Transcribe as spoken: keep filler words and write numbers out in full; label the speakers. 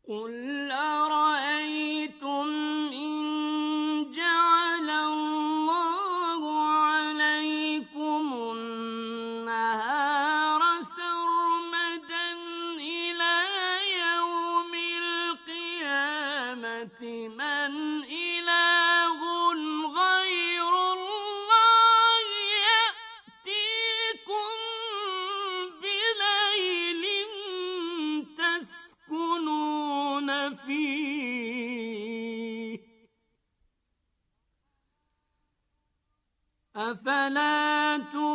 Speaker 1: قُلْ أَرَأَيْتُمْ إِن جَعَلَ اللَّهُ عَلَيْكُمُ النَّهَارَ سَرْمَدًا إِلَىٰ يَوْمِ الْقِيَامَةِ مَنْ إِلَٰهٌ غَيْرُ اللَّهِ يَأْتِيكُم بِلَيْلٍ تَسْكُنُونَ فِيهِ ۖ أَفَلَا تُبْصِرُونَ